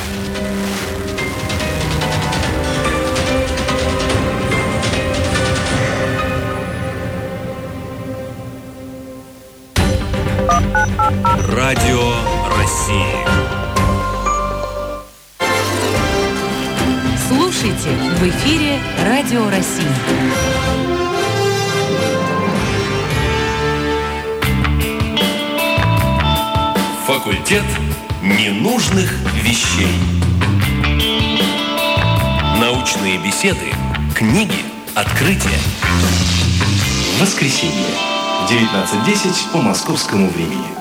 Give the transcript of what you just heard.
Радио России. Слушайте, в эфире Радио России. Факультет ненужных вещей. Научные беседы, книги, открытия. Воскресенье. 19:10 по московскому времени.